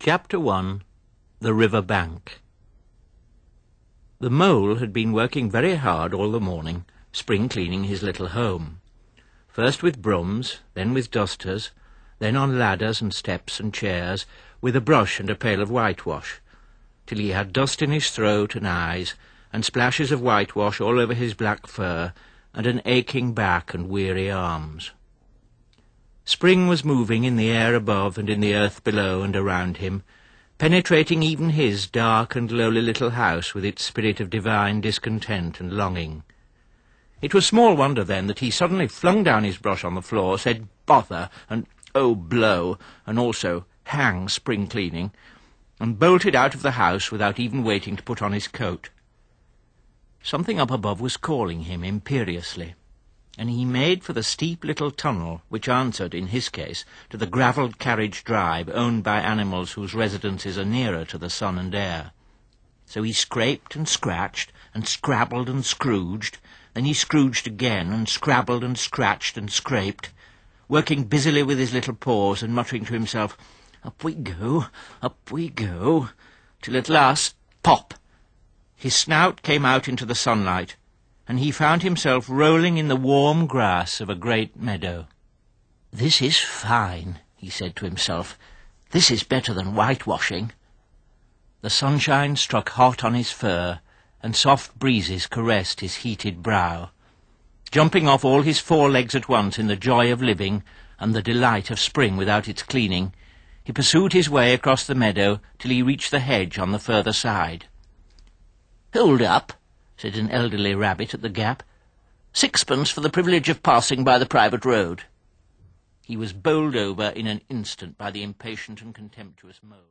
Chapter 1. The River Bank. The mole had been working very hard all the morning, spring-cleaning his little home. First with brooms, then with dusters, then on ladders and steps and chairs, with a brush and a pail of whitewash, till he had dust in his throat and eyes, and splashes of whitewash all over his black fur, and an aching back and weary arms. Spring was moving in the air above and in the earth below and around him, penetrating even his dark and lowly little house with its spirit of divine discontent and longing. It was small wonder, then, that he suddenly flung down his brush on the floor, said "bother" and "oh, blow," and also "hang spring-cleaning," and bolted out of the house without even waiting to put on his coat. Something up above was calling him imperiously, and he made for the steep little tunnel which answered, in his case, to the gravelled carriage drive owned by animals whose residences are nearer to the sun and air. So he scraped and scratched, and scrabbled and scrooged, then he scrooged again, and scrabbled and scratched and scraped, working busily with his little paws and muttering to himself, up we go, till at last, pop! His snout came out into the sunlight, and he found himself rolling in the warm grass of a great meadow. "This is fine," he said to himself. "This is better than whitewashing." The sunshine struck hot on his fur, and soft breezes caressed his heated brow. Jumping off all his 4 legs at once in the joy of living and the delight of spring without its cleaning, he pursued his way across the meadow till he reached the hedge on the further side. "Hold up," said an elderly rabbit at the gap. "6pence for the privilege of passing by the private road." He was bowled over in an instant by the impatient and contemptuous mole.